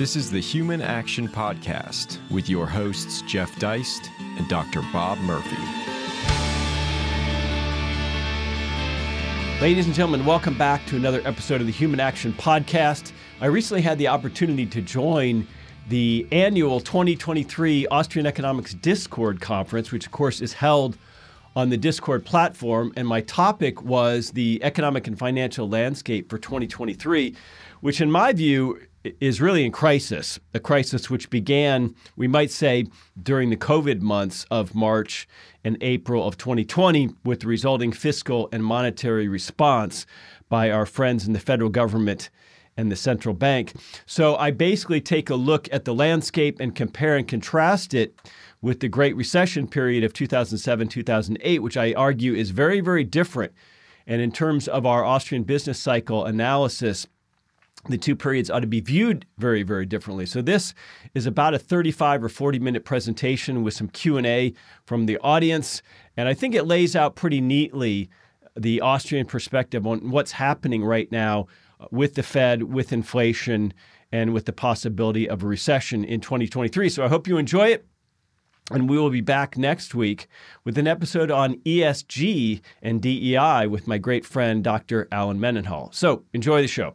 This is the Human Action Podcast with your hosts, Jeff Deist and Dr. Bob Murphy. Ladies and gentlemen, welcome back to another episode of the Human Action Podcast. I recently had the opportunity to join the annual 2023 Austrian Economics Discord Conference, which of course is held on the Discord platform. And my topic was the economic and financial landscape for 2023, which in my view is really in crisis, a crisis which began, we might say, during the COVID months of March and April of 2020 with the resulting fiscal and monetary response by our friends in the federal government and the central bank. So I basically take a look at the landscape and compare and contrast it with the Great Recession period of 2007, 2008, which I argue is very, very different. And in terms of our Austrian business cycle analysis, the two periods ought to be viewed very, very differently. So this is about a 35 or 40-minute presentation with some Q&A from the audience. And I think it lays out pretty neatly the Austrian perspective on what's happening right now with the Fed, with inflation, and with the possibility of a recession in 2023. So I hope you enjoy it. And we will be back next week with an episode on ESG and DEI with my great friend, Dr. Alan Mendenhall. So enjoy the show.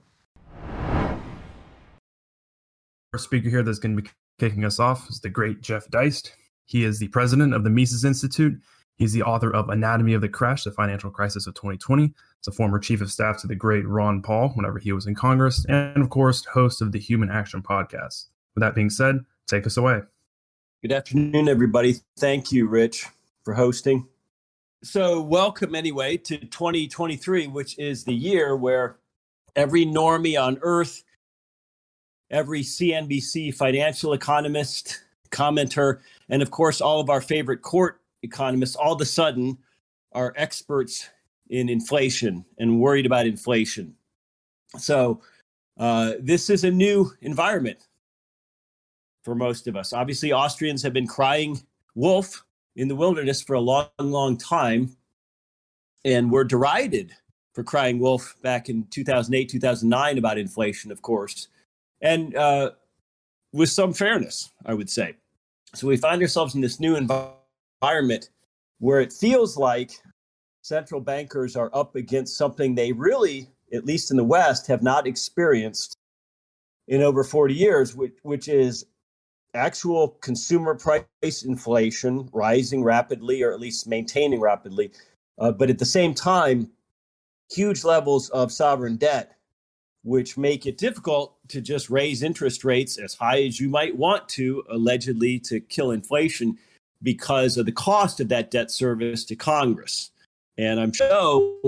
Our speaker here that's going to be kicking us off is the great Jeff Deist. He is the president of the Mises Institute. He's the author of Anatomy of the Crash, the Financial Crisis of 2020. He's a former chief of staff to the great Ron Paul whenever he was in Congress, and of course, host of the Human Action Podcast. With that being said, take us away. Good afternoon, everybody. Thank you, Rich, for hosting. So welcome anyway to 2023, which is the year where every normie on earth, every CNBC financial economist, commenter, and of course, all of our favorite court economists all of a sudden are experts in inflation and worried about inflation. So this is a new environment for most of us. Obviously, Austrians have been crying wolf in the wilderness for a long, long time, and were derided for crying wolf back in 2008, 2009 about inflation, of course. And with some fairness, I would say. So we find ourselves in this new environment where it feels like central bankers are up against something they really, at least in the West, have not experienced in over 40 years, which is actual consumer price inflation rising rapidly, or at least maintaining rapidly. But at the same time, huge levels of sovereign debt, which make it difficult to just raise interest rates as high as you might want to, allegedly to kill inflation, because of the cost of that debt service to Congress. And I'm sure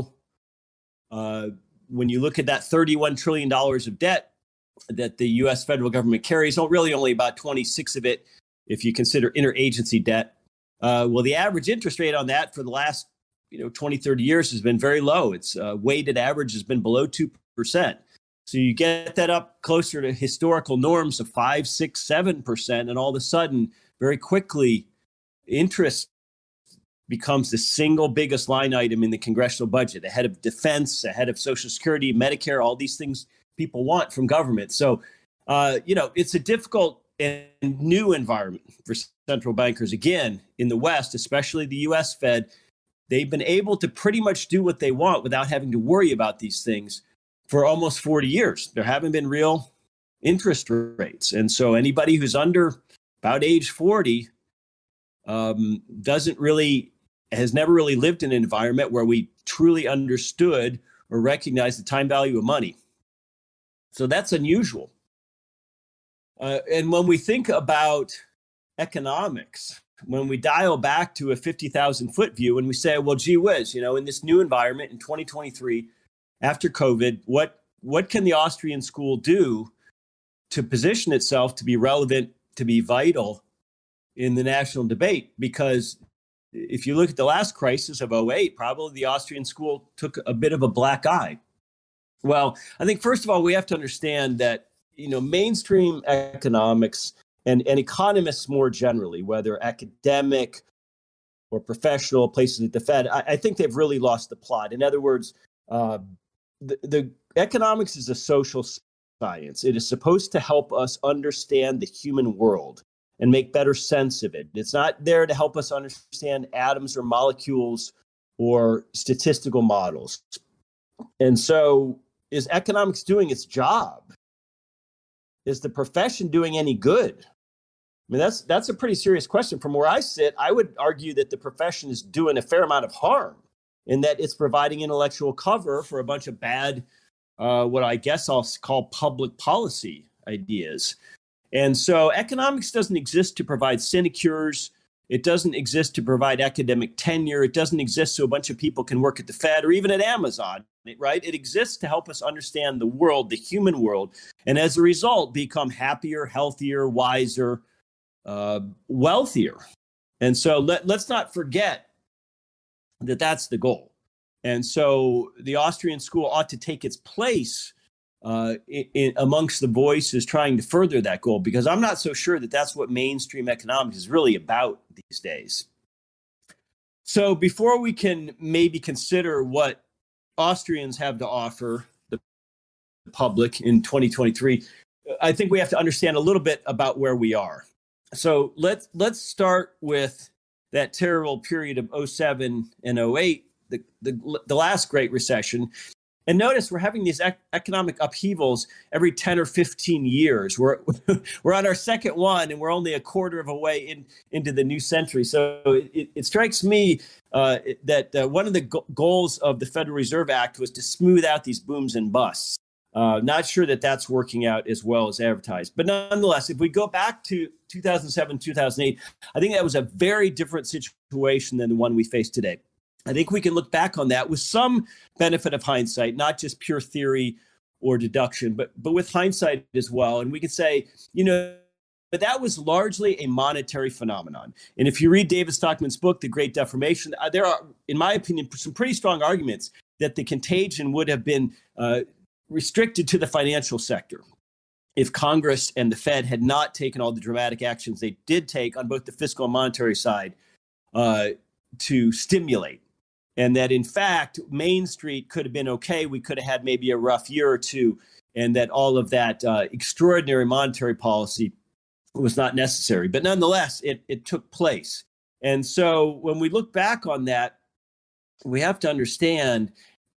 when you look at that $31 trillion of debt that the U.S. federal government carries, really only about 26 of it, if you consider interagency debt. Well, the average interest rate on that for the last 20, 30 years has been very low. Its weighted average has been below 2%. So you get that up closer to historical norms of 5, 6, 7%, and all of a sudden, very quickly, interest becomes the single biggest line item in the congressional budget, ahead of defense, ahead of Social Security, Medicare, all these things people want from government. So, it's a difficult and new environment for central bankers. Again, in the West, especially the U.S. Fed, they've been able to pretty much do what they want without having to worry about these things for almost 40 years. There haven't been real interest rates. And so anybody who's under about age 40 has never really lived in an environment where we truly understood or recognized the time value of money. So that's unusual. And when we think about economics, when we dial back to a 50,000 foot view and we say, well, gee whiz, in this new environment in 2023, after COVID, what can the Austrian school do to position itself to be relevant, to be vital in the national debate? Because if you look at the last crisis of 2008, probably the Austrian school took a bit of a black eye. Well, I think first of all, we have to understand that, mainstream economics and economists more generally, whether academic or professional places at the Fed, I think they've really lost the plot. In other words, the economics is a social science. It is supposed to help us understand the human world and make better sense of it. It's not there to help us understand atoms or molecules or statistical models. And so, is economics doing its job? Is the profession doing any good? I mean, that's a pretty serious question. From where I sit, I would argue that the profession is doing a fair amount of harm in that it's providing intellectual cover for a bunch of bad, what I guess I'll call public policy ideas. And so economics doesn't exist to provide sinecures. It doesn't exist to provide academic tenure. It doesn't exist so a bunch of people can work at the Fed or even at Amazon, right? It exists to help us understand the world, the human world, and as a result, become happier, healthier, wiser, wealthier. And so let's not forget that that's the goal. And so the Austrian school ought to take its place amongst the voices trying to further that goal, because I'm not so sure that that's what mainstream economics is really about these days. So before we can maybe consider what Austrians have to offer the public in 2023, I think we have to understand a little bit about where we are. So let's start with that terrible period of 07 and 08, the last Great Recession. And notice we're having these economic upheavals every 10 or 15 years. We're on our second one, and we're only a quarter of a way into the new century. So it strikes me that one of the goals of the Federal Reserve Act was to smooth out these booms and busts. Not sure that that's working out as well as advertised. But nonetheless, if we go back to 2007, 2008, I think that was a very different situation than the one we face today. I think we can look back on that with some benefit of hindsight, not just pure theory or deduction, but with hindsight as well. And we can say, but that was largely a monetary phenomenon. And if you read David Stockman's book, The Great Deformation, there are, in my opinion, some pretty strong arguments that the contagion would have been restricted to the financial sector if Congress and the Fed had not taken all the dramatic actions they did take on both the fiscal and monetary side to stimulate. And that, in fact, Main Street could have been okay. We could have had maybe a rough year or two, and that all of that extraordinary monetary policy was not necessary. But nonetheless, it took place. And so when we look back on that, we have to understand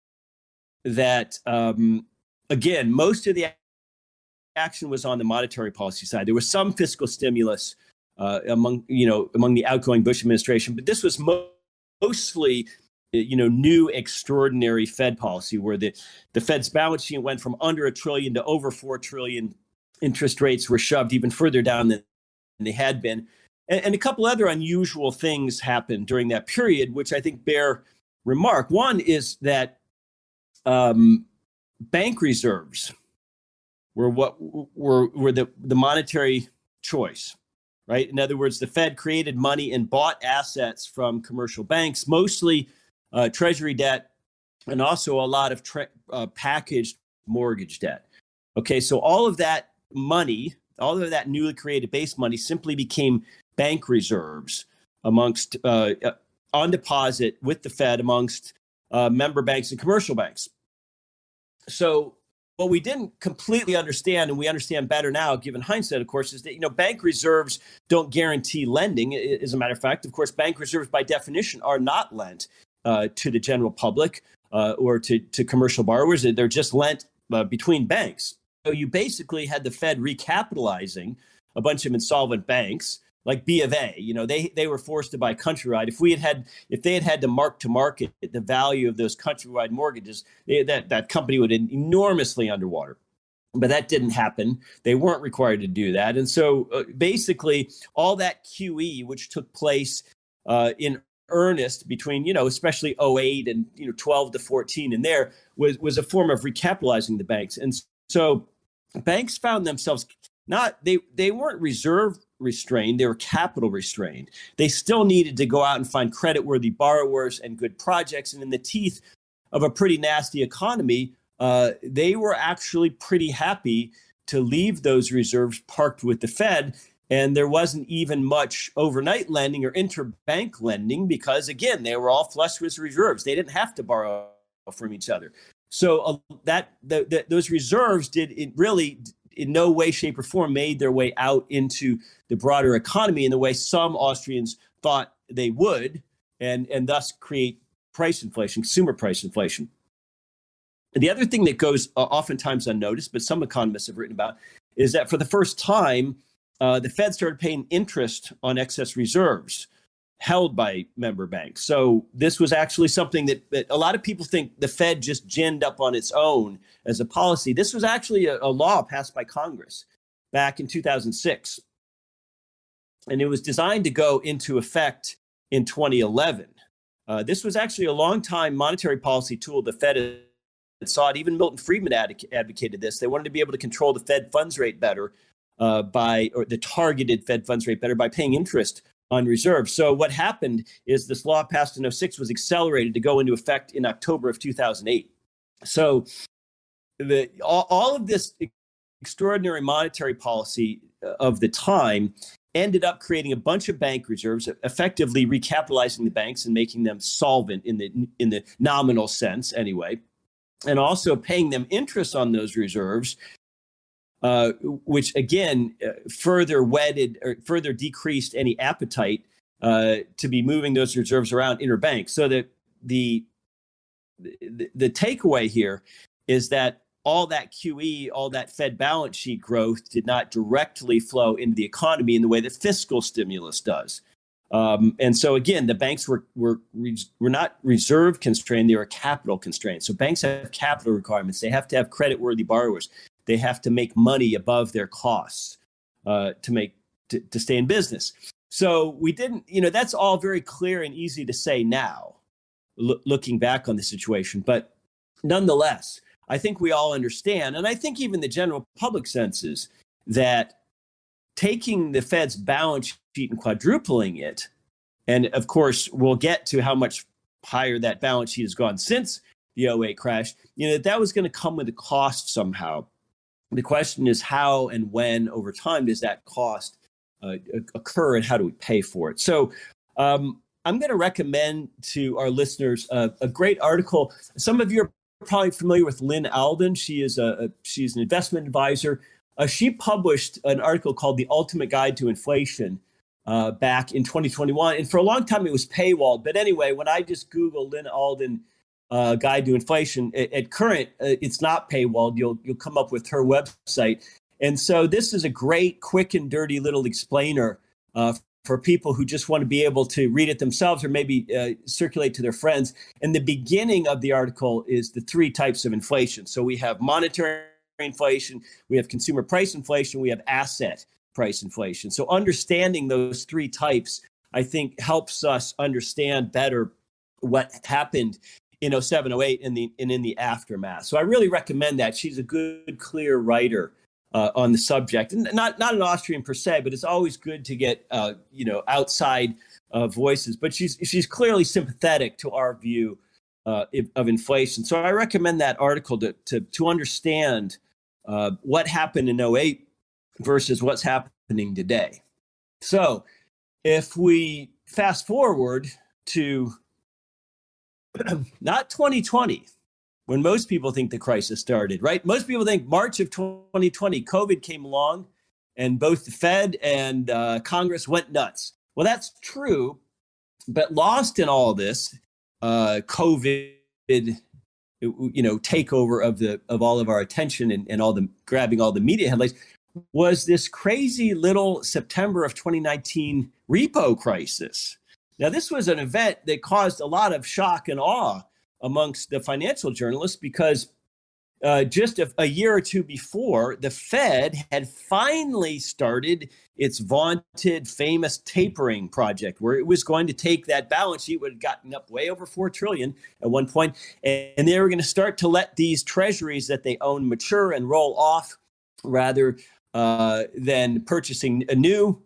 that, again, most of the action was on the monetary policy side. There was some fiscal stimulus among the outgoing Bush administration, but this was mostly new extraordinary Fed policy where the Fed's balance sheet went from under $1 trillion to over $4 trillion. Interest rates were shoved even further down than they had been. And a couple other unusual things happened during that period, which I think bear remark. One is that bank reserves were the monetary choice, right? In other words, the Fed created money and bought assets from commercial banks, mostly treasury debt, and also a lot of packaged mortgage debt. Okay, so all of that money, all of that newly created base money simply became bank reserves amongst on deposit with the Fed amongst member banks and commercial banks. So what we didn't completely understand, and we understand better now, given hindsight, of course, is that bank reserves don't guarantee lending. As a matter of fact, of course, bank reserves by definition are not lent to the general public or to commercial borrowers. They're just lent between banks. So you basically had the Fed recapitalizing a bunch of insolvent banks like B of A. They were forced to buy Countrywide. If they had to mark to market the value of those Countrywide mortgages, that company would have been enormously underwater. But that didn't happen. They weren't required to do that. And so basically all that QE, which took place in earnest between, especially 08 and 12 to 14 and there was a form of recapitalizing the banks. And so banks found themselves they weren't reserve restrained, they were capital restrained. They still needed to go out and find creditworthy borrowers and good projects. And in the teeth of a pretty nasty economy, they were actually pretty happy to leave those reserves parked with the Fed. And there wasn't even much overnight lending or interbank lending because, again, they were all flush with reserves. They didn't have to borrow from each other. So those reserves really in no way, shape, or form made their way out into the broader economy in the way some Austrians thought they would, and thus create price inflation, consumer price inflation. And the other thing that goes oftentimes unnoticed, but some economists have written about, is that for the first time, the Fed started paying interest on excess reserves held by member banks. So this was actually something that a lot of people think the Fed just ginned up on its own as a policy. This was actually a law passed by Congress back in 2006. And it was designed to go into effect in 2011. This was actually a long-time monetary policy tool the Fed had sought. Even Milton Friedman advocated this. They wanted to be able to control the Fed funds rate better or the targeted Fed funds rate better by paying interest on reserves. So what happened is this law passed in 2006 was accelerated to go into effect in October of 2008. So all of this extraordinary monetary policy of the time ended up creating a bunch of bank reserves, effectively recapitalizing the banks and making them solvent in the nominal sense anyway, and also paying them interest on those reserves, which again further further decreased any appetite to be moving those reserves around interbank. So that the takeaway here is that all that QE, all that Fed balance sheet growth did not directly flow into the economy in the way that fiscal stimulus does. And so again, the banks were not reserve constrained; they were capital constrained. So banks have capital requirements; they have to have credit-worthy borrowers. They have to make money above their costs to stay in business. So we didn't, that's all very clear and easy to say now, looking back on the situation. But nonetheless, I think we all understand, and I think even the general public senses, that taking the Fed's balance sheet and quadrupling it, and of course, we'll get to how much higher that balance sheet has gone since the 2008 crash, that was going to come with a cost somehow. The question is how and when over time does that cost occur, and how do we pay for it? So I'm going to recommend to our listeners a great article. Some of you are probably familiar with Lynn Alden. She's an investment advisor. She published an article called The Ultimate Guide to Inflation back in 2021. And for a long time, it was paywalled. But anyway, when I just Google Lynn Alden Guide to Inflation, at current, it's not paywalled. You'll come up with her website. And so this is a great, quick and dirty little explainer for people who just want to be able to read it themselves or maybe circulate to their friends. And the beginning of the article is the three types of inflation. So we have monetary inflation, we have consumer price inflation, we have asset price inflation. So understanding those three types, I think, helps us understand better what happened in 2007, 2008 and in the aftermath. So I really recommend that. She's a good, clear writer on the subject, and not an Austrian per se, but it's always good to get outside voices. But she's clearly sympathetic to our view of inflation. So I recommend that article to understand what happened in 2008 versus what's happening today. So if we fast forward to not 2020, when most people think the crisis started, right? Most people think March of 2020, COVID came along and both the Fed and Congress went nuts. Well, that's true, but lost in all this COVID, takeover of all of our attention and all the grabbing all the media headlines was this crazy little September of 2019 repo crisis. Now, this was an event that caused a lot of shock and awe amongst the financial journalists because just a year or two before, the Fed had finally started its vaunted, famous tapering project, where it was going to take that balance sheet, which had gotten up way over $4 trillion at one point, and they were going to start to let these treasuries that they own mature and roll off rather than purchasing a new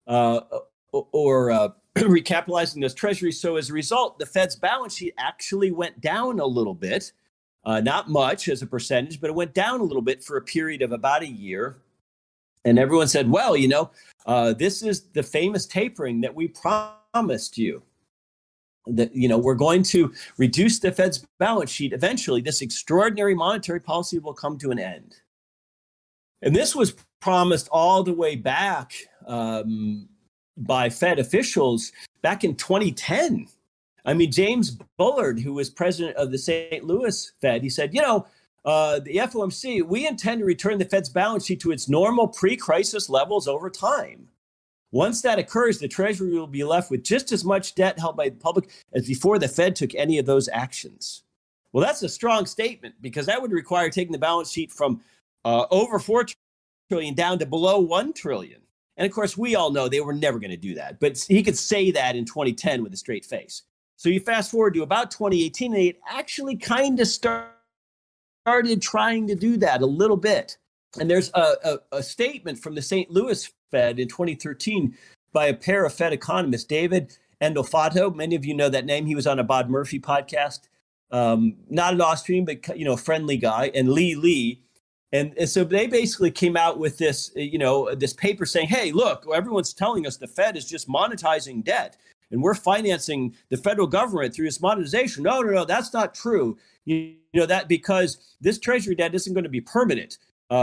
or recapitalizing those treasuries. So as a result, the Fed's balance sheet actually went down a little bit, not much as a percentage, but it went down a little bit for a period of about a year. And everyone said, well, this is the famous tapering that we promised you. that, we're going to reduce the Fed's balance sheet. Eventually, this extraordinary monetary policy will come to an end. And this was promised all the way back by Fed officials back in 2010. I mean, James Bullard, who was president of the St. Louis Fed, he said, the FOMC, we intend to return the Fed's balance sheet to its normal pre-crisis levels over time. Once that occurs, the Treasury will be left with just as much debt held by the public as before the Fed took any of those actions. Well, that's a strong statement, because that would require taking the balance sheet from over $4 trillion down to below $1 trillion. And of course, we all know they were never going to do that. But he could say that in 2010 with a straight face. So you fast forward to about 2018, and it actually kind of started trying to do that a little bit. And there's a statement from the St. Louis Fed in 2013 by a pair of Fed economists, David Endolfato. Many of you know that name. He was on a Bob Murphy podcast. Not an Austrian, but a friendly guy, and Lee. And so they basically came out with this, this paper saying, hey, look, everyone's telling us the Fed is just monetizing debt, and we're financing the federal government through this monetization. No, that's not true. That because this Treasury debt isn't going to be permanent.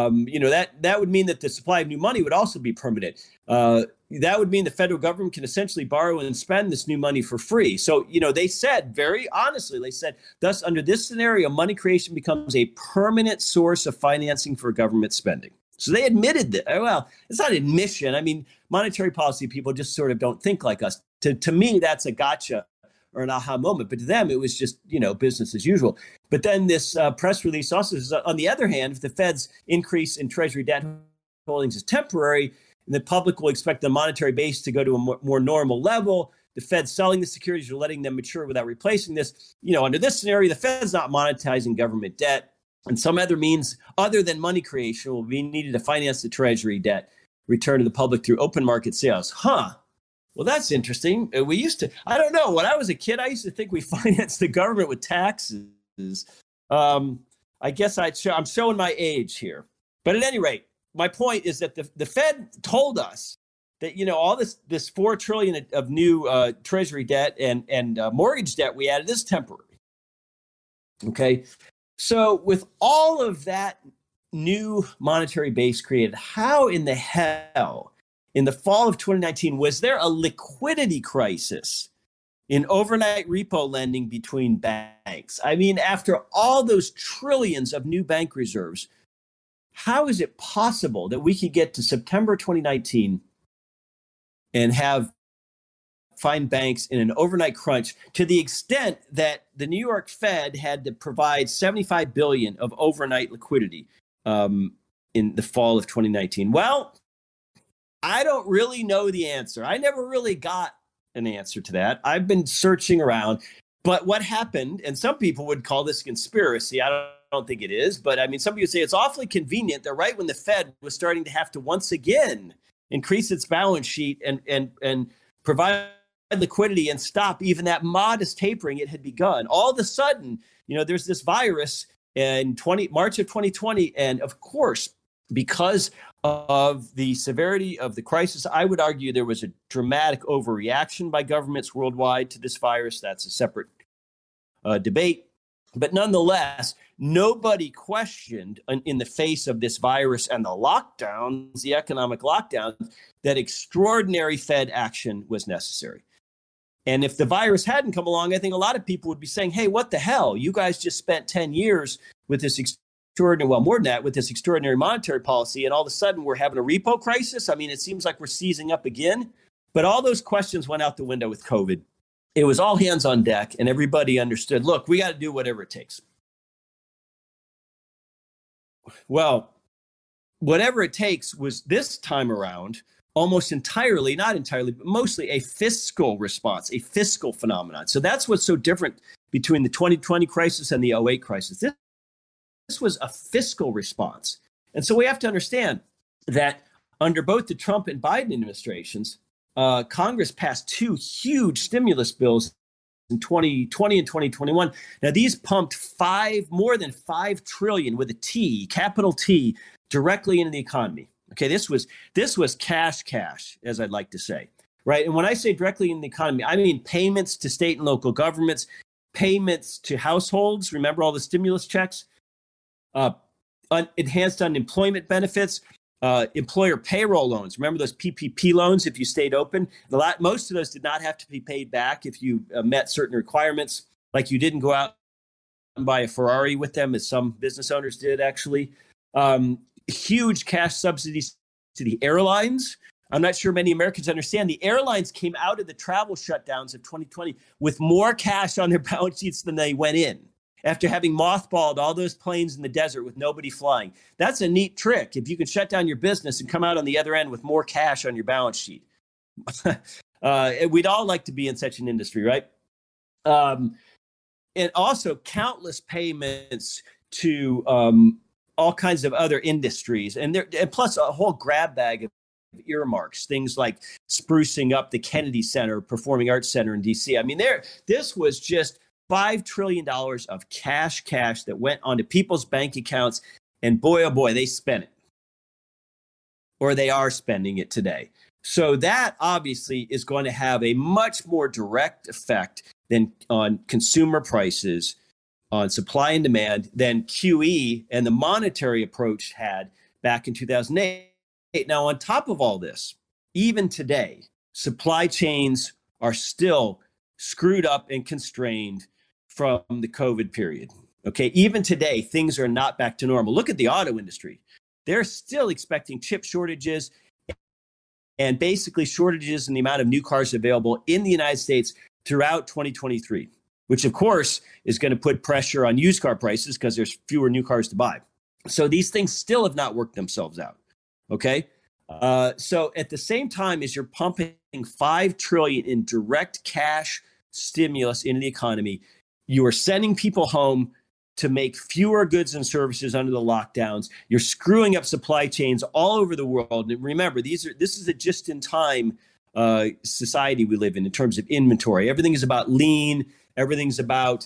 That would mean that the supply of new money would also be permanent. That would mean the federal government can essentially borrow and spend this new money for free. So, they said very honestly, thus, under this scenario, money creation becomes a permanent source of financing for government spending. So they admitted that. Well, it's not admission. I mean, monetary policy people just sort of don't think like us. To me, that's a gotcha or an aha moment. But to them, it was just, business as usual. But then this press release also says, on the other hand, if the Fed's increase in Treasury debt holdings is temporary, and the public will expect the monetary base to go to a more normal level, the Fed's selling the securities or letting them mature without replacing this. Under this scenario, the Fed's not monetizing government debt, and some other means other than money creation will be needed to finance the Treasury debt return to the public through open market sales. Well, that's interesting. We used to, I don't know, when I was a kid, I used to think we financed the government with taxes. I guess I'm showing my age here. But at any rate, my point is that the Fed told us that, all this $4 trillion of new Treasury debt and mortgage debt we added is temporary. Okay. So with all of that new monetary base created, how in the hell in the fall of 2019 was there a liquidity crisis in overnight repo lending between banks? I mean, after all those trillions of new bank reserves, how is it possible that we could get to September 2019 and find banks in an overnight crunch to the extent that the New York Fed had to provide $75 billion of overnight liquidity in the fall of 2019? Well, I don't really know the answer. I never really got an answer to that. I've been searching around. But what happened, and some people would call this conspiracy. I don't think it is. But I mean, some people say it's awfully convenient that right when the Fed was starting to have to once again increase its balance sheet and provide liquidity and stop even that modest tapering it had begun, all of a sudden, there's this virus in March of 2020. And of course, because of the severity of the crisis, I would argue there was a dramatic overreaction by governments worldwide to this virus. That's a separate debate. But nonetheless, nobody questioned in the face of this virus and the lockdowns, the economic lockdowns, that extraordinary Fed action was necessary. And if the virus hadn't come along, I think a lot of people would be saying, hey, what the hell? You guys just spent 10 years with this extraordinary, well, more than that, with this extraordinary monetary policy, and all of a sudden we're having a repo crisis. I mean, it seems like we're seizing up again. But all those questions went out the window with COVID. It was all hands on deck, and everybody understood, look, we got to do whatever it takes. Well, whatever it takes was this time around almost entirely, not entirely, but mostly a fiscal response, a fiscal phenomenon. So that's what's so different between the 2020 crisis and the 2008 crisis. This was a fiscal response. And so we have to understand that under both the Trump and Biden administrations, Congress passed two huge stimulus bills in 2020 and 2021. Now, these pumped more than $5 trillion with a T, capital T, directly into the economy. Okay, this was cash, as I'd like to say. right? And when I say directly in the economy, I mean payments to state and local governments, payments to households. Remember all the stimulus checks, enhanced unemployment benefits, employer payroll loans. Remember those PPP loans if you stayed open? Most of those did not have to be paid back if you met certain requirements, like you didn't go out and buy a Ferrari with them, as some business owners did, actually. Huge cash subsidies to the airlines. I'm not sure many Americans understand the airlines came out of the travel shutdowns of 2020 with more cash on their balance sheets than they went in, after having mothballed all those planes in the desert with nobody flying. That's a neat trick. If you can shut down your business and come out on the other end with more cash on your balance sheet. We'd all like to be in such an industry, right? And also countless payments to all kinds of other industries. And plus a whole grab bag of earmarks, things like sprucing up the Kennedy Center, Performing Arts Center in DC. I mean, this was just $5 trillion of cash that went onto people's bank accounts. And boy, oh boy, they spent it. Or they are spending it today. So that obviously is going to have a much more direct effect than on consumer prices, on supply and demand, than QE and the monetary approach had back in 2008. Now, on top of all this, even today, supply chains are still screwed up and constrained from the COVID period. Okay, even today, things are not back to normal. Look at the auto industry. They're still expecting chip shortages and basically shortages in the amount of new cars available in the United States throughout 2023, which of course is going to put pressure on used car prices because there's fewer new cars to buy. So these things still have not worked themselves out. Okay. So at the same time as you're pumping $5 trillion in direct cash stimulus into the economy, you are sending people home to make fewer goods and services under the lockdowns. You're screwing up supply chains all over the world. And remember, this is a just-in-time society we live in terms of inventory. Everything is about lean. Everything's about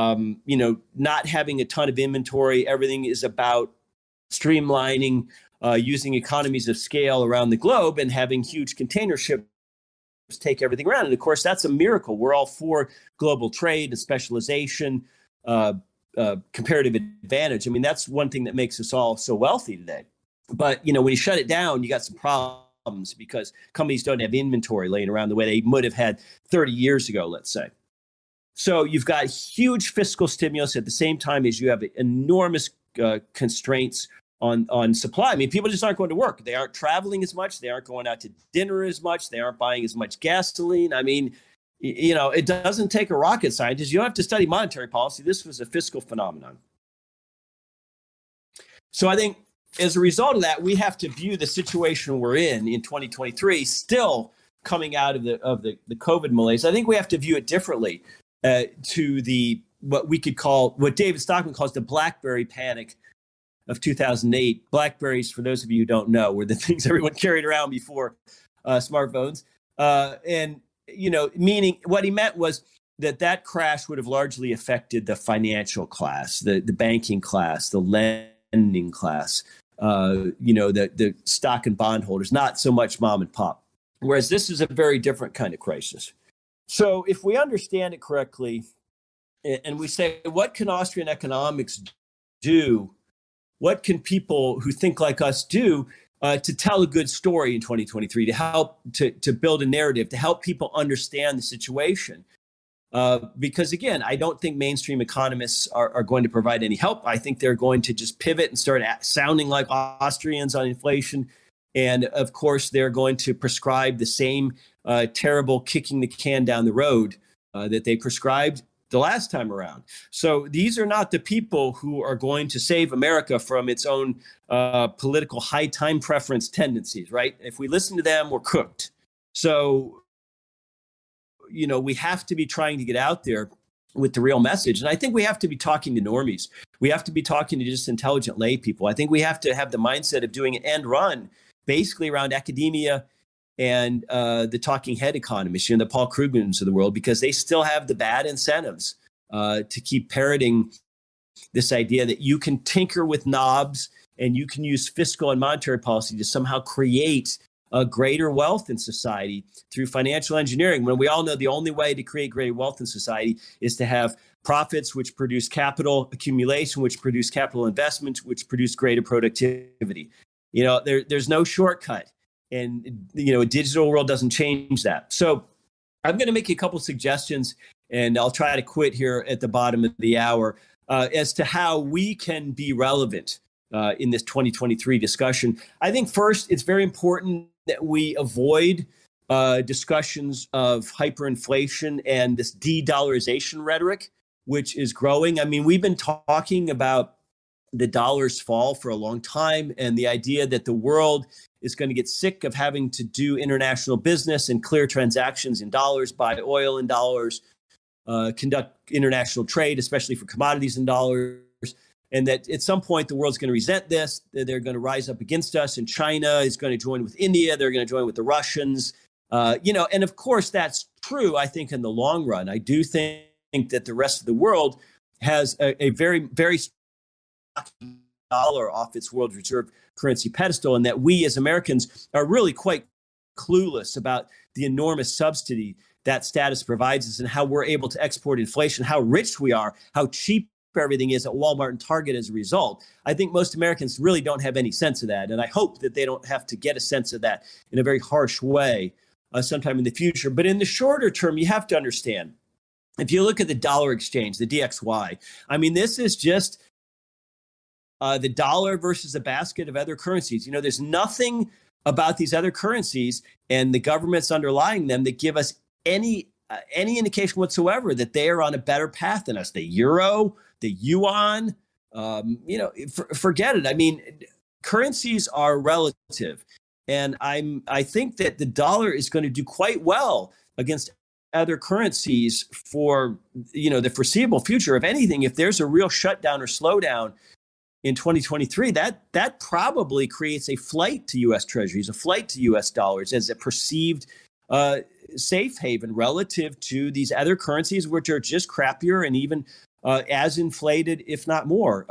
not having a ton of inventory. Everything is about streamlining, using economies of scale around the globe and having huge container ships take everything around. And of course, that's a miracle. We're all for global trade and specialization, comparative advantage. I mean, that's one thing that makes us all so wealthy today. But, when you shut it down, you got some problems because companies don't have inventory laying around the way they would have had 30 years ago, let's say. So you've got huge fiscal stimulus at the same time as you have enormous constraints on supply. I mean, people just aren't going to work. They aren't traveling as much. They aren't going out to dinner as much. They aren't buying as much gasoline. I mean, it doesn't take a rocket scientist. You don't have to study monetary policy. This was a fiscal phenomenon. So I think as a result of that, we have to view the situation we're in 2023, still coming out of the COVID malaise. I think we have to view it differently to what David Stockman calls the BlackBerry panic of 2008. BlackBerries, for those of you who don't know, were the things everyone carried around before smartphones. Meaning what he meant was that crash would have largely affected the financial class, the banking class, the lending class, the stock and bond holders, not so much mom and pop. Whereas this is a very different kind of crisis. So if we understand it correctly, and we say, what can Austrian economics do? What can people who think like us do to tell a good story in 2023, to help to build a narrative, to help people understand the situation? Because again, I don't think mainstream economists are going to provide any help. I think they're going to just pivot and start sounding like Austrians on inflation. And of course, they're going to prescribe the same terrible kicking the can down the road that they prescribed the last time around. So these are not the people who are going to save America from its own political high time preference tendencies, right? If we listen to them, we're cooked. So, we have to be trying to get out there with the real message. And I think we have to be talking to normies. We have to be talking to just intelligent lay people. I think we have to have the mindset of doing an end run basically around academia and the talking head economists, the Paul Krugmans of the world, because they still have the bad incentives to keep parroting this idea that you can tinker with knobs and you can use fiscal and monetary policy to somehow create greater wealth in society through financial engineering, when we all know the only way to create greater wealth in society is to have profits which produce capital accumulation, which produce capital investment, which produce greater productivity. There's no shortcut. And, a digital world doesn't change that. So I'm going to make you a couple of suggestions, and I'll try to quit here at the bottom of the hour as to how we can be relevant in this 2023 discussion. I think first, it's very important that we avoid discussions of hyperinflation and this de-dollarization rhetoric, which is growing. I mean, we've been talking about the dollar's fall for a long time, and the idea that the world is going to get sick of having to do international business and clear transactions in dollars, buy oil in dollars, conduct international trade, especially for commodities in dollars. And that at some point, the world's going to resent this. They're going to rise up against us, and China is going to join with India. They're going to join with the Russians. And of course, that's true, I think, in the long run. I do think that the rest of the world has a very, very dollar off its world reserve currency pedestal, and that we as Americans are really quite clueless about the enormous subsidy that status provides us and how we're able to export inflation, how rich we are, how cheap everything is at Walmart and Target as a result. I think most Americans really don't have any sense of that, and I hope that they don't have to get a sense of that in a very harsh way sometime in the future. But in the shorter term, you have to understand, if you look at the dollar exchange, the DXY, I mean, this is just the dollar versus a basket of other currencies. There's nothing about these other currencies and the governments underlying them that give us any indication whatsoever that they are on a better path than us. The euro, the yuan, forget it. I mean, currencies are relative, and I think that the dollar is going to do quite well against other currencies for the foreseeable future. If anything, if there's a real shutdown or slowdown in 2023, that probably creates a flight to U.S. treasuries, a flight to U.S. dollars as a perceived safe haven relative to these other currencies, which are just crappier and even as inflated, if not more.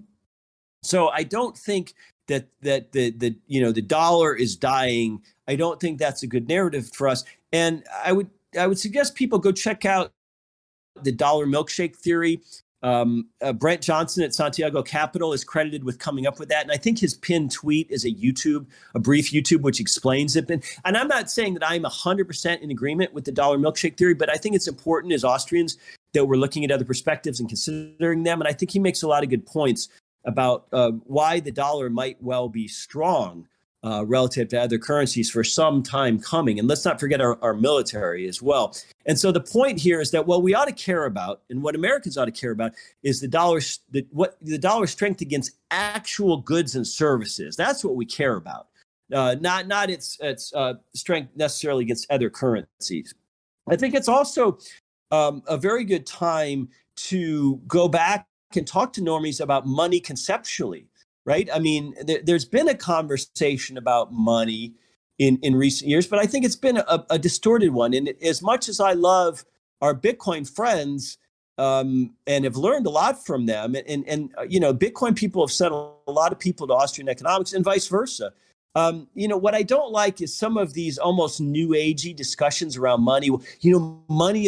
So I don't think that the dollar is dying. I don't think that's a good narrative for us. And I would suggest people go check out the dollar milkshake theory. Brent Johnson at Santiago Capital is credited with coming up with that. And I think his pinned tweet is a brief YouTube, which explains it. And I'm not saying that I'm 100% in agreement with the dollar milkshake theory, but I think it's important as Austrians that we're looking at other perspectives and considering them. And I think he makes a lot of good points about why the dollar might well be strong relative to other currencies for some time coming. And let's not forget our military as well. And so the point here is that what we ought to care about, and what Americans ought to care about, is the dollar's strength against actual goods and services. That's what we care about, not its strength necessarily against other currencies. I think it's also a very good time to go back and talk to normies about money conceptually. Right? I mean, there's been a conversation about money in recent years, but I think it's been a distorted one. And as much as I love our Bitcoin friends and have learned a lot from them, and Bitcoin people have sent a lot of people to Austrian economics and vice versa. What I don't like is some of these almost new agey discussions around money. Money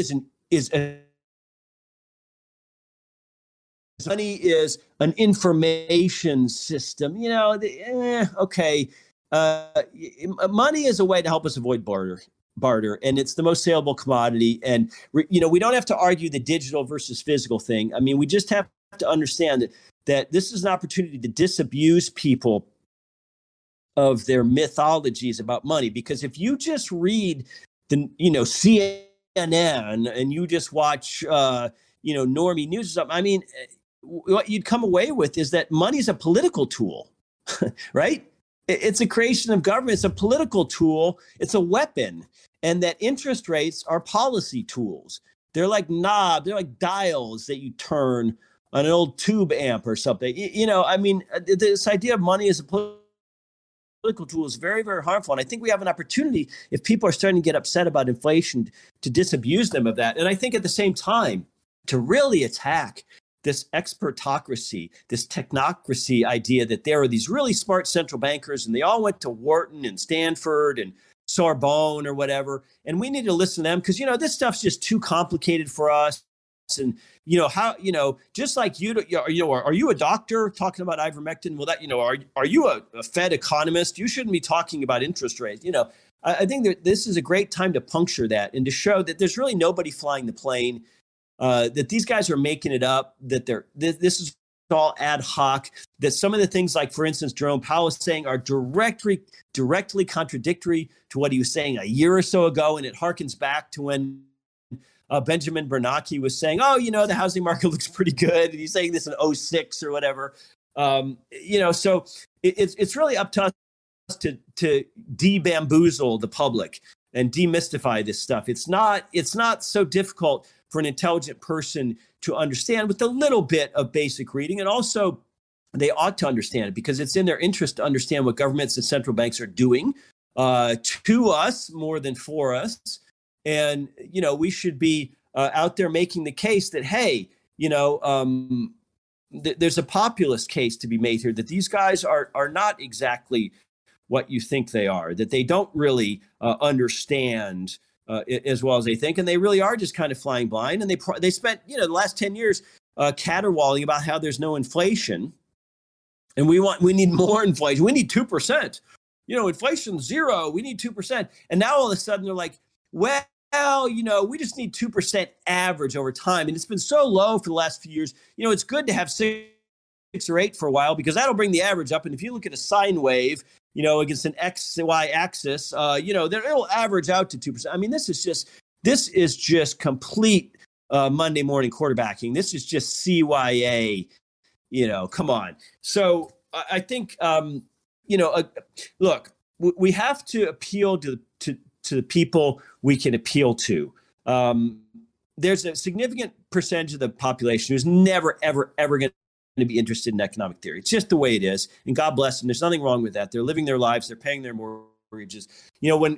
money is an information system. Okay. Money is a way to help us avoid barter, and it's the most saleable commodity. And we don't have to argue the digital versus physical thing. I mean, we just have to understand that this is an opportunity to disabuse people of their mythologies about money. Because if you just read the CNN and you just watch normie news or something, I mean, what you'd come away with is that money is a political tool, right? It's a creation of government. It's a political tool. It's a weapon. And that interest rates are policy tools. They're like knobs. They're like dials that you turn on an old tube amp or something. This idea of money as a political tool is very, very harmful. And I think we have an opportunity, if people are starting to get upset about inflation, to disabuse them of that. And I think at the same time, to really attack this expertocracy, this technocracy idea that there are these really smart central bankers and they all went to Wharton and Stanford and Sorbonne or whatever. And we need to listen to them because, this stuff's just too complicated for us. And, just like are you a doctor talking about ivermectin? Well, are you a Fed economist? You shouldn't be talking about interest rates. I think that this is a great time to puncture that and to show that there's really nobody flying the plane, that these guys are making it up, that this is all ad hoc, that some of the things like, for instance, Jerome Powell is saying are directly contradictory to what he was saying a year or so ago. And it harkens back to when Benjamin Bernanke was saying, the housing market looks pretty good. And he's saying this in 2006 or whatever. So it's really up to us to de-bamboozle the public and demystify this stuff. It's not so difficult for an intelligent person to understand with a little bit of basic reading. And also, they ought to understand it because it's in their interest to understand what governments and central banks are doing to us more than for us. And, we should be out there making the case that, hey, there's a populist case to be made here, that these guys are not exactly what you think they are, that they don't really understand as well as they think. And they really are just kind of flying blind. And they spent, the last 10 years caterwauling about how there's no inflation. And we need more inflation. We need 2%. Inflation's 0. We need 2%. And now all of a sudden they're like, well, we just need 2% average over time. And it's been so low for the last few years. It's good to have 6 or 8 for a while because that'll bring the average up. And if you look at a sine wave, against an XY axis, it'll average out to 2%. I mean, this is just complete Monday morning quarterbacking. This is just CYA, come on. So I think, look, we have to appeal to the people we can appeal to. There's a significant percentage of the population who's never, ever, ever going to be interested in economic theory. It's just the way it is. And God bless them. There's nothing wrong with that. They're living their lives. They're paying their mortgages. You're talking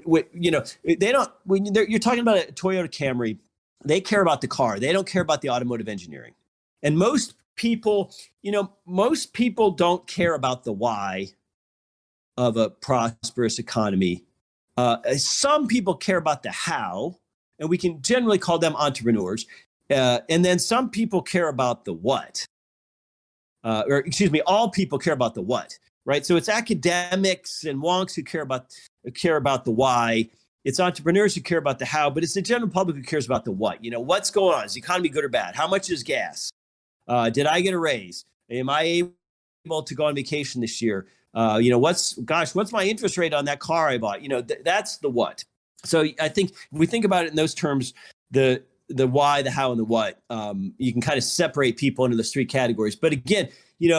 about a Toyota Camry, they care about the car. They don't care about the automotive engineering. And most people don't care about the why of a prosperous economy. Some people care about the how, and we can generally call them entrepreneurs. And then some people care about the what. All people care about the what, right? So it's academics and wonks who care about the why. It's entrepreneurs who care about the how, but it's the general public who cares about the what. What's going on? Is the economy good or bad? How much is gas? Did I get a raise? Am I able to go on vacation this year? What's my interest rate on that car I bought? That's the what. So I think if we think about it in those terms, the why, the how, and the what, you can kind of separate people into those 3 categories. But again,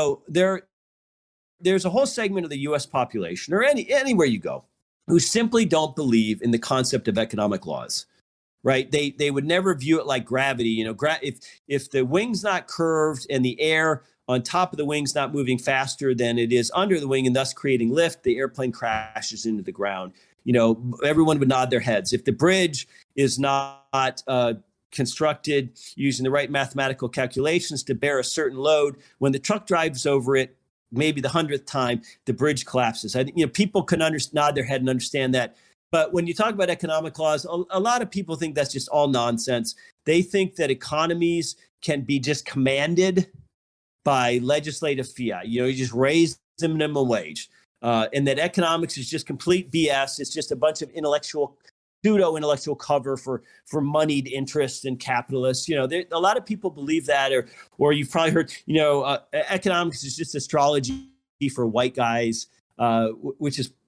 there's a whole segment of the U.S. population, or anywhere you go, who simply don't believe in the concept of economic laws, right? They would never view it like gravity. If the wing's not curved and the air on top of the wing's not moving faster than it is under the wing and thus creating lift, the airplane crashes into the ground. Everyone would nod their heads. If the bridge is not constructed using the right mathematical calculations to bear a certain load, when the truck drives over it, maybe the 100th time, the bridge collapses. I think people can nod their head and understand that. But when you talk about economic laws, a lot of people think that's just all nonsense. They think that economies can be just commanded by legislative fiat. You just raise the minimum wage, and that economics is just complete BS. It's just a bunch of pseudo-intellectual cover for moneyed interests and capitalists. A lot of people believe that, or you've probably heard, economics is just astrology for white guys, which is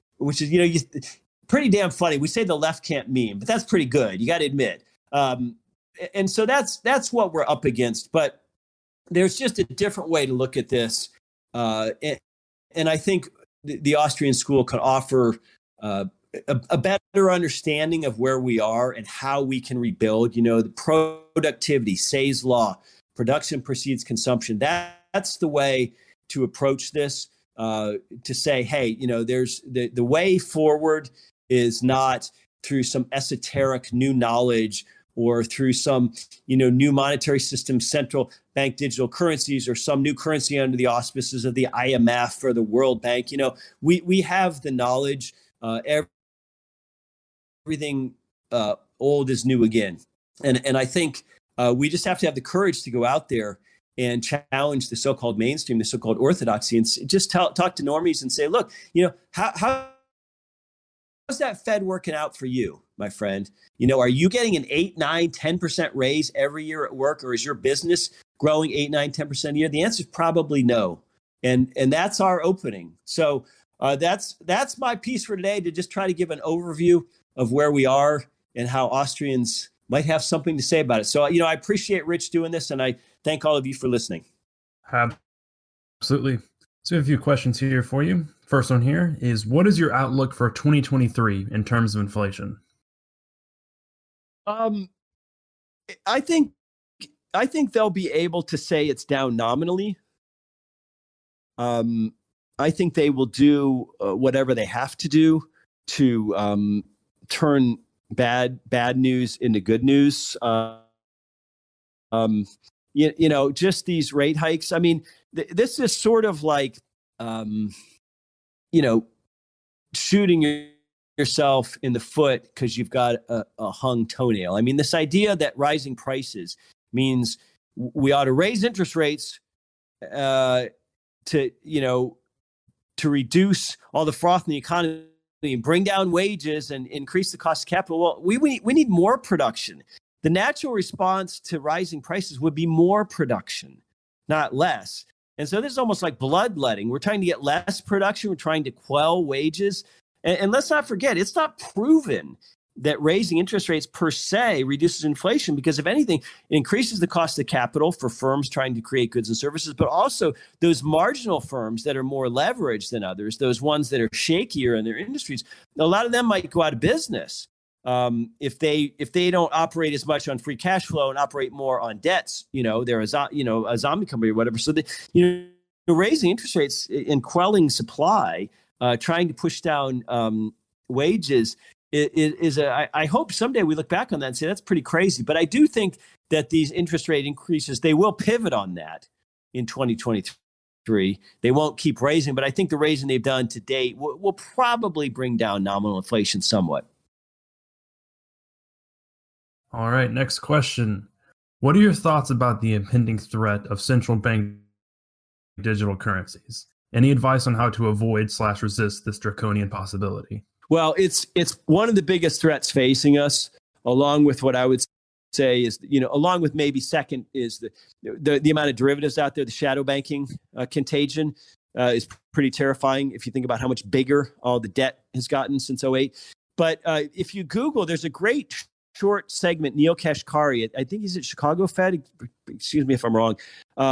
pretty damn funny. We say the left can't meme, but that's pretty good. You got to admit. And so that's what we're up against. But there's just a different way to look at this. And I think the Austrian school can offer a better understanding of where we are and how we can rebuild. The productivity, Say's law, production precedes consumption. That's the way to approach this, to say, hey, there's the way forward is not through some esoteric new knowledge or through some, new monetary system, central bank digital currencies, or some new currency under the auspices of the IMF or the World Bank. We have the knowledge. Everything old is new again. And I think we just have to have the courage to go out there and challenge the so-called mainstream, the so-called orthodoxy, and just talk to normies and say, look, how's that Fed working out for you, my friend? Are you getting an 8, 9, 10% raise every year at work, or is your business growing 8, 9, 10% a year? The answer is probably no. And that's our opening. So that's my piece for today, to just try to give an overview of where we are and how Austrians might have something to say about it. So, I appreciate Rich doing this, and I thank all of you for listening. Absolutely. So we have a few questions here for you. First one here is, what is your outlook for 2023 in terms of inflation? I think they'll be able to say it's down nominally. I think they will do whatever they have to do to turn bad news into good news. Just these rate hikes. I mean, this is sort of like, shooting yourself in the foot because you've got a hung toenail. I mean, this idea that rising prices means we ought to raise interest rates to reduce all the froth in the economy and bring down wages and increase the cost of capital. Well, we need more production. The natural response to rising prices would be more production, not less. And so this is almost like bloodletting. We're trying to get less production. We're trying to quell wages. And let's not forget, it's not proven that raising interest rates per se reduces inflation, because if anything, it increases the cost of capital for firms trying to create goods and services, but also those marginal firms that are more leveraged than others, those ones that are shakier in their industries, a lot of them might go out of business if they don't operate as much on free cash flow and operate more on debts. They're a zombie company or whatever. So raising interest rates and quelling supply, trying to push down wages, I hope someday we look back on that and say that's pretty crazy. But I do think that these interest rate increases, they will pivot on that in 2023. They won't keep raising, but I think the raising they've done to date will probably bring down nominal inflation somewhat. All right, next question. What are your thoughts about the impending threat of central bank digital currencies? Any advice on how to avoid/resist this draconian possibility? Well, it's one of the biggest threats facing us, along with what I would say is, along with maybe second is the amount of derivatives out there. The shadow banking contagion is pretty terrifying if you think about how much bigger all the debt has gotten since 2008. But if you Google, there's a great short segment, Neel Kashkari, I think he's at Chicago Fed. Excuse me if I'm wrong.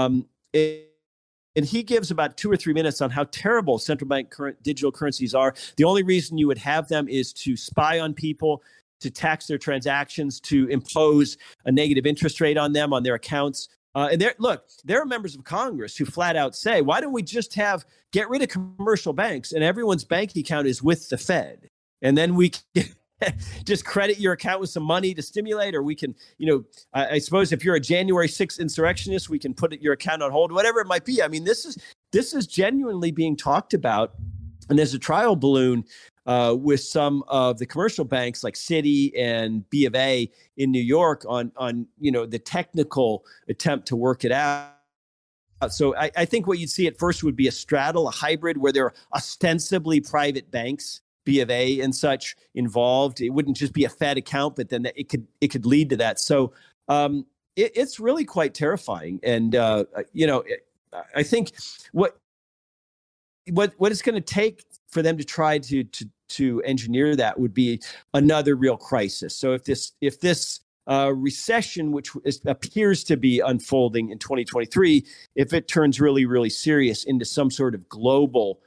And he gives about 2 or 3 minutes on how terrible central bank digital currencies are. The only reason you would have them is to spy on people, to tax their transactions, to impose a negative interest rate on them, on their accounts. And there are members of Congress who flat out say, why don't we just get rid of commercial banks and everyone's bank account is with the Fed? And then we can just credit your account with some money to stimulate, or we can, I suppose if you're a January 6th insurrectionist, we can put your account on hold, whatever it might be. I mean, this is genuinely being talked about. And there's a trial balloon with some of the commercial banks like Citi and B of A in New York on the technical attempt to work it out. So I think what you'd see at first would be a straddle, a hybrid, where there are ostensibly private banks, B of A and such, involved. It wouldn't just be a Fed account, but then it could lead to that. So it's really quite terrifying. And I think what it's going to take for them to try to engineer that would be another real crisis. So if this recession, which appears to be unfolding in 2023, if it turns really, really serious into some sort of global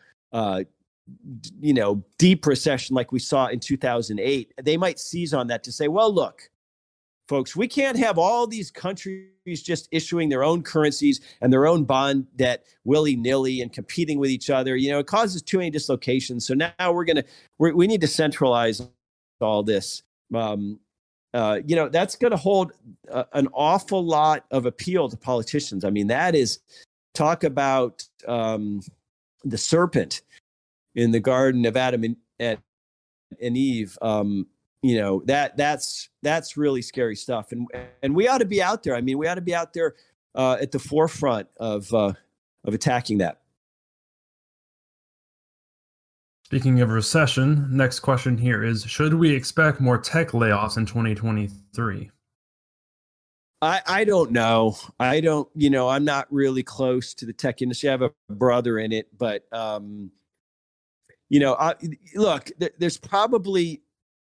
deep recession like we saw in 2008, they might seize on that to say, well, look, folks, we can't have all these countries just issuing their own currencies and their own bond debt willy-nilly and competing with each other. It causes too many dislocations. So now we need to centralize all this. that's going to hold an awful lot of appeal to politicians. I mean, that is, talk about the serpent in the garden of Adam and Eve. That's really scary stuff. And we ought to be out there. I mean, we ought to be out there at the forefront of attacking that. Speaking of recession, next question here is, should we expect more tech layoffs in 2023? I don't know. I'm not really close to the tech industry. I have a brother in it, but, look, there's probably,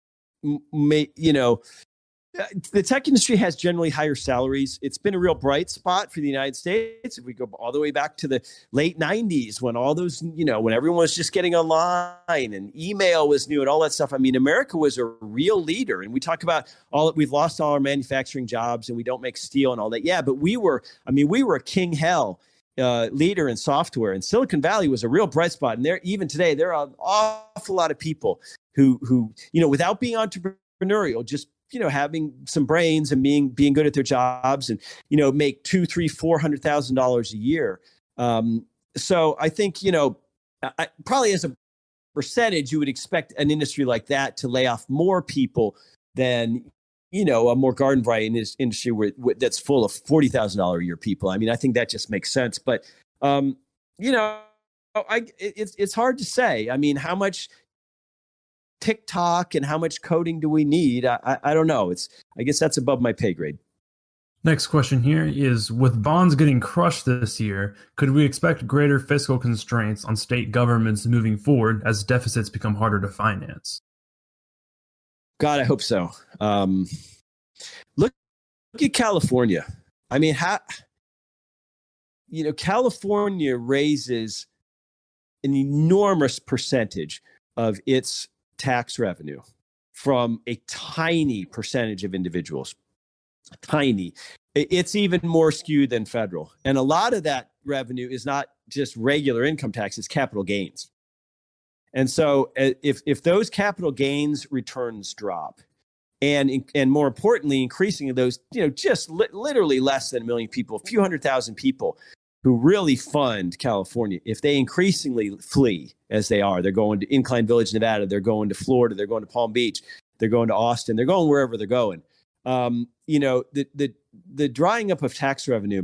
the tech industry has generally higher salaries. It's been a real bright spot for the United States. If we go all the way back to the late 90s, when all those, when everyone was just getting online and email was new and all that stuff. I mean, America was a real leader. And we talk about we've lost all our manufacturing jobs and we don't make steel and all that. Yeah, but we were a king hell leader in software. And Silicon Valley was a real bright spot. And even today, there are an awful lot of people who without being entrepreneurial, just having some brains and being good at their jobs and, make $200,000-$400,000 a year. So I think, probably as a percentage, you would expect an industry like that to lay off more people than, a more garden variety industry that's full of $40,000 a year people. I mean, I think that just makes sense. But, it's hard to say. I mean, how much TikTok and how much coding do we need? I don't know. I guess that's above my pay grade. Next question here is, with bonds getting crushed this year, could we expect greater fiscal constraints on state governments moving forward as deficits become harder to finance? God, I hope so. Look at California. I mean, California raises an enormous percentage of its tax revenue from a tiny percentage of individuals. Tiny. It's even more skewed than federal. And a lot of that revenue is not just regular income tax, it's capital gains. And so if those capital gains returns drop, and more importantly, increasing those, just literally less than a million people, a few 100,000 people who really fund California, if they increasingly flee, as they are, they're going to Incline Village, Nevada, they're going to Florida, they're going to Palm Beach, they're going to Austin, they're going wherever they're going. The drying up of tax revenue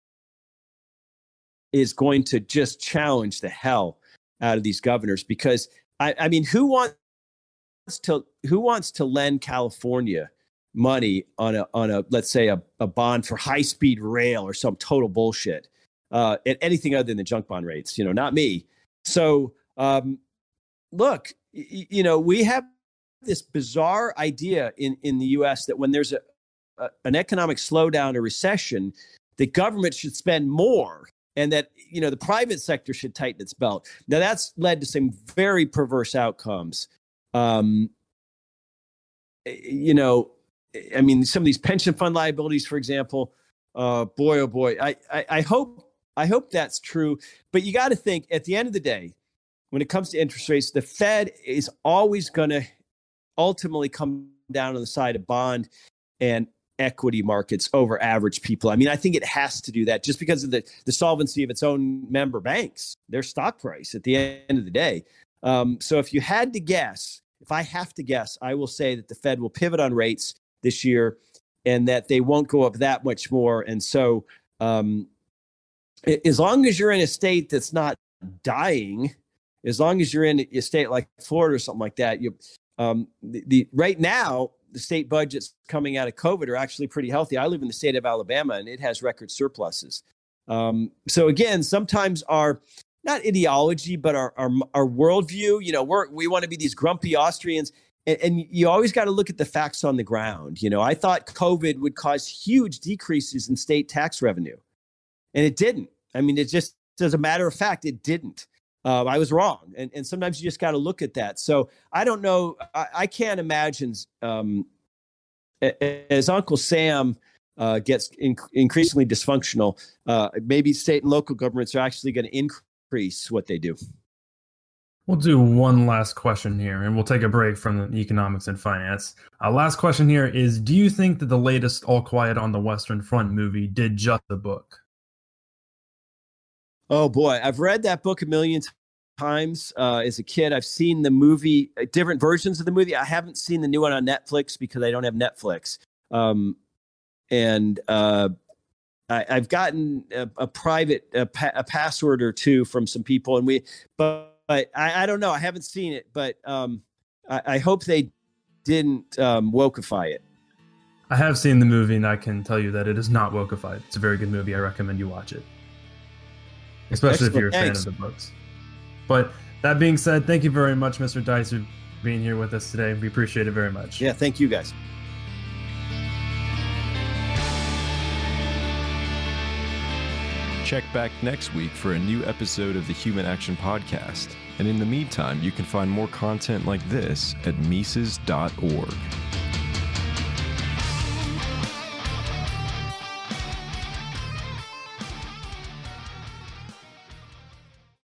is going to just challenge the hell out of these governors, because I mean, who wants to lend California money on a let's say a bond for high speed rail or some total bullshit? At anything other than the junk bond rates, not me. So, look, we have this bizarre idea in the U.S. that when there's an economic slowdown or recession, the government should spend more, and that the private sector should tighten its belt. Now, that's led to some very perverse outcomes. I mean, some of these pension fund liabilities, for example. Boy, oh boy, I hope that's true. But you got to think, at the end of the day, when it comes to interest rates, the Fed is always going to ultimately come down on the side of bond and equity markets over average people. I mean, I think it has to do that just because of the solvency of its own member banks, their stock price at the end of the day. So if I have to guess, I will say that the Fed will pivot on rates this year and that they won't go up that much more. And so, as long as you're in a state that's not dying, as long as you're in a state like Florida or something like that, right now, the state budgets coming out of COVID are actually pretty healthy. I live in the state of Alabama, and it has record surpluses. So again, sometimes our, not ideology, but our worldview, we want to be these grumpy Austrians. And you always got to look at the facts on the ground. I thought COVID would cause huge decreases in state tax revenue. And it didn't. I mean, it just, as a matter of fact, it didn't. I was wrong. And sometimes you just got to look at that. So I don't know. I can't imagine as Uncle Sam gets increasingly dysfunctional, maybe state and local governments are actually going to increase what they do. We'll do one last question here, and we'll take a break from the economics and finance. Last question here is, do you think that the latest All Quiet on the Western Front movie did just the book? Oh, boy. I've read that book a million times as a kid. I've seen the movie, different versions of the movie. I haven't seen the new one on Netflix because I don't have Netflix. I've gotten a private password or two from some people, but I don't know. I haven't seen it, but I hope they didn't wokeify it. I have seen the movie, and I can tell you that it is not wokeified. It's a very good movie. I recommend you watch it, especially if you're a fan of the books. But that being said, thank you very much, Mr. Deist, for being here with us today. We appreciate it very much. Yeah, thank you, guys. Check back next week for a new episode of the Human Action Podcast. And in the meantime, you can find more content like this at Mises.org.